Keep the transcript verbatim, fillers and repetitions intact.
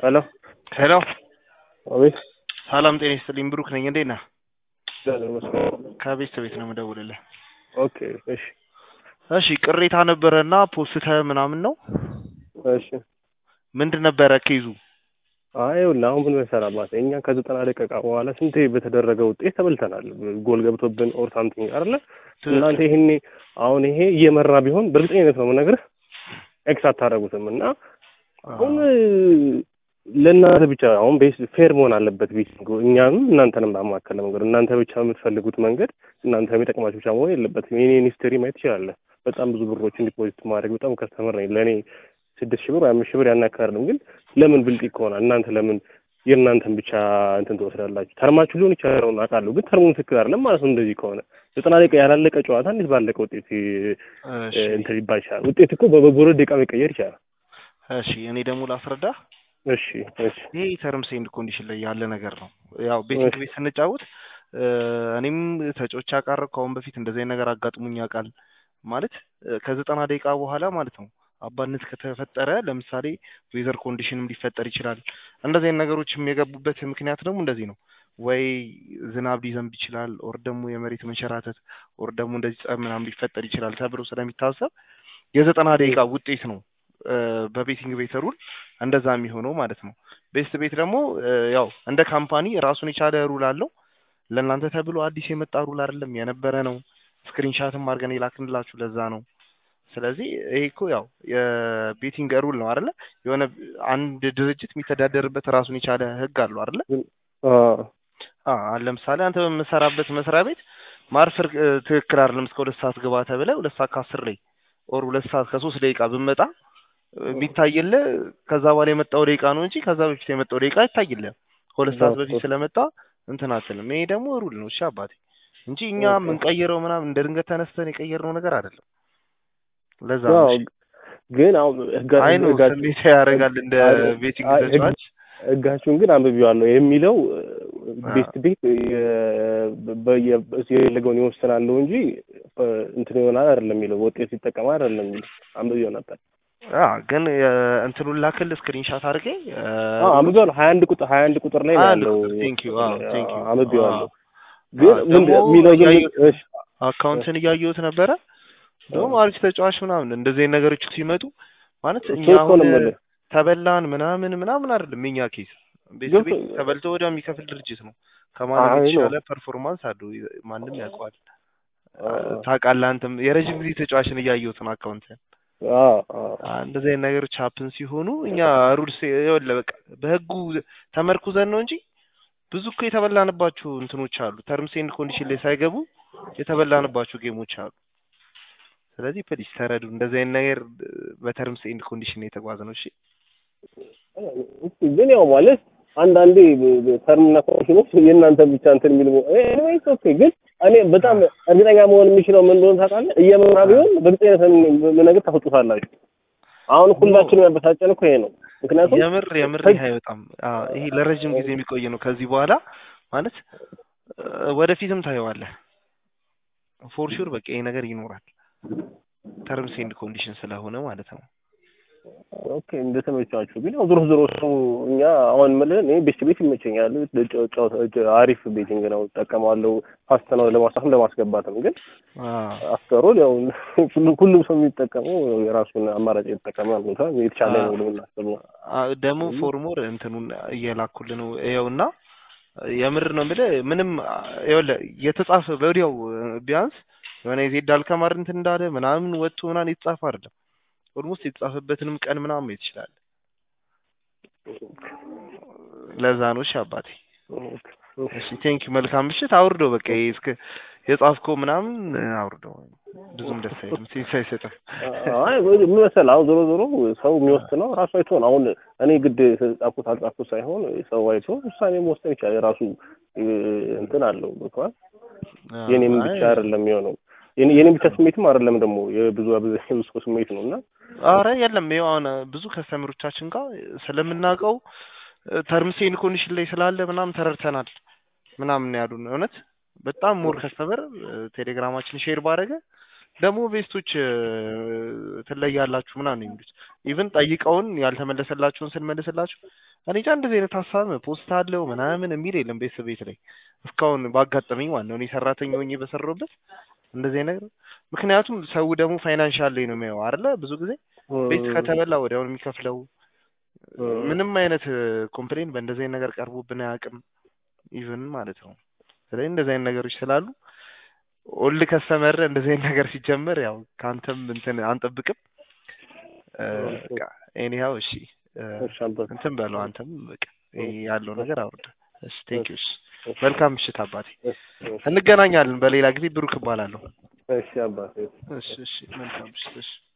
ሄሎ ሄሎ አቤት። ሰላም ጤና ይስጥልኝ። ብሩክ ነኝ። እንዴት ነህ? ደህና ከቤት ቤት ነው የምደውልልህ። ኦኬ እሺ እሺ ቅሬታ ነበረና ፖስተ ምናምን ነው። እሺ ምንድን ነበረ ኬዙ? አይ ይኸውልህ አሁን ምን መሰለህ ማለት እኛ ከዘጠና ደቂቃ በኋላ ስንቴ በተደረገ ውጤት ተበልተናል። ጎል ገብቶብን ኦር ሳምቲንግ አይደለ? እናንተ ይሄኔ አሁን ይሄ እየመራ ቢሆን በእርግጠኝነት ነው የምነግርህ ኤክስ አታደርጉትም። እና አሁን ለእናንተ ብቻ አሁን ቤስ ፌር መሆን አለበት። ቤት እኛም እናንተንም ባማከለ መንገድ እናንተ ብቻ የምትፈልጉት መንገድ እናንተ የሚጠቅማችሁ ብቻ መሆን የለበትም። የኔን ሂስትሪ ማየት ትችላለህ። በጣም ብዙ ብሮችን ዲፖዚት ማድረግ በጣም ከስተመር ነኝ። ለኔ ስድስት ሺህ ብር ወይ አምስት ሺህ ብር ያናካርልም። ግን ለምን ብልጥ ይሆናል? እናንተ ለምን የእናንተን ብቻ እንትን ትወስዳላችሁ? ተርማችሁ ሊሆን ይችላል አውቃለሁ፣ ግን ተርሙን ትክክል አይደለም ማለት ነው። እንደዚህ ከሆነ ዘጠና ደቂቃ ያላለቀ ጨዋታ እንዴት ባለቀ ውጤት እንትን ይባል ይችላል? ውጤት እኮ በበጎረ ደቂቃ መቀየር ይችላል። እሺ እኔ ደግሞ ላስረዳ። እሺ እሺ ይሄ ተርምስ ኤንድ ኮንዲሽን ላይ ያለ ነገር ነው። ያው ቤቲንግ ቤት ስንጫወት እኔም ተጫውቼ አውቃለሁ። ከአሁን በፊት እንደዚህ ነገር አጋጥሞኝ ያውቃል። ማለት ከዘጠና ደቂቃ በኋላ ማለት ነው አባነት ከተፈጠረ ለምሳሌ ዌዘር ኮንዲሽንም ሊፈጠር ይችላል። እንደዚህ አይነት ነገሮችም የገቡበት ምክንያት ደግሞ እንደዚህ ነው። ወይ ዝናብ ሊዘንብ ይችላል፣ ኦር ደግሞ የመሬት መንሸራተት፣ ኦር ደግሞ እንደዚህ ጸብ ምናምን ሊፈጠር ይችላል ተብሎ ስለሚታሰብ የዘጠና ደቂቃ ውጤት ነው በቤቲንግ ቤት ሩል እንደዛ የሚሆነው ማለት ነው። ቤስት ቤት ደግሞ ያው እንደ ካምፓኒ ራሱን የቻለ ሩል አለው። ለእናንተ ተብሎ አዲስ የመጣ ሩል አይደለም፣ የነበረ ነው። ስክሪንሻትም አድርገን የላክንላችሁ ለዛ ነው። ስለዚህ ይሄ እኮ ያው የቤቲንግ ሩል ነው አይደለ? የሆነ አንድ ድርጅት የሚተዳደርበት ራሱን የቻለ ህግ አለው አይደለ? አዎ ለምሳሌ አንተ በምሰራበት መስሪያ ቤት ማርፈር ትክክል አይደለም እስከ ሁለት ሰዓት ግባ ተብለህ ሁለት ሰዓት ከአስር ላይ ኦር ሁለት ሰዓት ከሶስት ደቂቃ ብመጣ የሚታይልህ ከዛ በኋላ የመጣው ደቂቃ ነው እንጂ ከዛ በፊት የመጣው ደቂቃ አይታይልህ። ሁለት ሰዓት በፊት ስለመጣ እንትን አትልም። ይሄ ደግሞ ሩል ነው። እሺ አባቴ እንጂ እኛ የምንቀይረው ምናምን እንደ ድንገት ተነስተን የቀየርነው ነገር አይደለም። ለዛ ነው ግን አሁን ህጋችን ስሜት ያደርጋል እንደ ቤቲንግ ተጫዋች። ህጋችሁን ግን አንብቤዋለሁ የሚለው ቤስት ቤት የፈለገውን ይወስናል እንጂ እንትን ይሆናል አይደለም የሚለው ውጤት ይጠቀማል አይደለም የሚለው አንብቤው ነበር። አ ግን እንትኑን ላክል ስክሪንሻት አድርጌ አዎ አንብቤዋለሁ። ሀያ አንድ ቁጥር ሀያ አንድ ቁጥር ላይ ነው ያለው። ቴንክ ዩ አዎ ቴንክ ዩ አንብቤዋለሁ። ግን ምን የሚለው ግን እሺ አካውንትን እያየሁት ነበረ። ደግሞ አሪፍ ተጫዋች ምናምን እንደዚህ አይነት ነገሮች ሲመጡ ማለት እኛ አሁን ተበላን ምናምን ምናምን አይደለም። የኛ ኬስ ቤት ቤት ተበልቶ ወዲያ የሚከፍል ድርጅት ነው። ከማንም የተሻለ ፐርፎርማንስ አለው ማንም ያውቀዋል። ታውቃለህ አንተም የረጅም ጊዜ ተጫዋችን እያየሁት ነው አካውንትን። አዎ እንደዚህ አይነት ነገሮች ሀፕን ሲሆኑ እኛ ሩልስ ይኸውልህ በቃ በህጉ ተመርኩዘን ነው እንጂ ብዙ እኮ የተበላንባቸው እንትኖች አሉ። ተርምስ ኤንድ ኮንዲሽን ላይ ሳይገቡ የተበላንባቸው ጌሞች አሉ። ስለዚህ ፕሊስ ተረዱ። እንደዚህ አይነት ነገር በተርምስ ኤንድ ኮንዲሽን የተጓዘ ነው። እሺ ግን ያው ማለት አንዳንዴ ተርምና ኮንዲሽኖች የእናንተ ብቻ እንትን የሚል ነው። ኤኒዌይስ ኦኬ። ግን እኔ በጣም እርግጠኛ መሆን የሚችለው ምን እንደሆነ ታውቃለህ? እየመራ ቢሆን በእርግጠኝነት ነገር ተፈጥቷላችሁ። አሁን ሁላችንም ያበሳጨን እኮ ይሄ ነው። ምክንያቱም የምር የምር ይሄ በጣም ይሄ ለረጅም ጊዜ የሚቆይ ነው። ከዚህ በኋላ ማለት ወደፊትም ታየዋለህ ፎር ሹር በቃ ይሄ ነገር ይኖራል። ተርምስ ኤንድ ኮንዲሽን ስለሆነ ማለት ነው። ኦኬ እንደተመቻችሁ ግን ያው ዞሮ ዞሮ ሰው እኛ አሁን ማለት እኔ ቤት ቤት ይመቸኛል። አሪፍ ቤቲንግ ነው እጠቀማለሁ። ፋስት ነው ለማሳፈን ለማስገባትም። ግን አፍተሮል ያው ሁሉም ሰው የሚጠቀመው የራሱን አማራጭ ይጠቀማል። ቦታ የተሻለ ነው ብሎ እናስበው። ደግሞ ፎርሞር እንትኑን እየላኩልህ ነው ይኸውና የምር ነው የምልህ ምንም ይኸውልህ የተጻፈ በወዲያው ቢያንስ የሆነ የዜድ አልከማር እንትን እንዳለ ምናምን ወጥቶ ምናምን የተጻፈ አይደለም። ኦልሞስት የተጻፈበትንም ቀን ምናምን ማየት ይችላል። ለዛ ነው እሺ አባቴ። እሺ ቴንክ ዩ መልካም ምሽት። አውርደው በቃ እስከ የጻፍከው ምናምን አውርደው። ብዙም ደስ አይልም ሲሳይሰጥ። አይ ምን መሰለህ አሁን ዞሮ ዞሮ ሰው የሚወስነው ራሱ አይቶ ነው። አሁን እኔ ግድ ጻፍኩት አልጻፍኩት ሳይሆን ሰው አይቶ ውሳኔ መወሰን ይችላል። የራሱ እንትን አለው እንኳን የኔም ብቻ አይደለም የሚሆነው። የኔ ብቻ ስሜትም አይደለም ደግሞ የብዙ ብዙ ስሜት ነውና አረ የለም ይሄው አሁን ብዙ ከስተመሮቻችን ጋር ስለምናውቀው ተርምስ ኤንድ ኮንዲሽን ላይ ስላለ ምናምን ተረድተናል ምናምን ያሉን። እውነት በጣም ሞር ከስተመር ቴሌግራማችን ሼር ባደረገ ደግሞ ቤስቶች ትለያላችሁ ምናምን ነው የሚሉት። ኢቭን ጠይቀውን ያልተመለሰላችሁን ስንመልስላችሁ እኔ እንጃ እንደዚህ አይነት ሀሳብ ፖስት አለው ምናምን የሚል የለም ቤተሰብ ቤት ላይ እስካሁን ባጋጠመኝ ማለት ነው። እኔ ሰራተኛ ሆኜ በሰራሁበት እንደዚህ አይነት ነገር ምክንያቱም ሰው ደግሞ ፋይናንሻል ላይ ነው የሚያየው አይደለ? ብዙ ጊዜ ቤት ከተበላ ወዲያውኑ የሚከፍለው ምንም አይነት ኮምፕሌን በእንደዚህ አይነት ነገር ቀርቦብን አያውቅም ኢቭን ማለት ነው። ስለዚህ እንደዚህ አይነት ነገሮች ስላሉ ኦል ከስተመር እንደዚህ አይነት ነገር ሲጀመር ያው ካንተም እንትን አንጠብቅም። በቃ ኤኒሃው እሺ እንትን በለው አንተም በቃ ያለው ነገር አውርድ። እሺ ቴንክ ዩ። መልካም ምሽት አባቴ፣ እንገናኛለን በሌላ ጊዜ። ብሩክ እባላለሁ። እሺ አባቴ። እሺ እሺ መልካም ምሽት። እሺ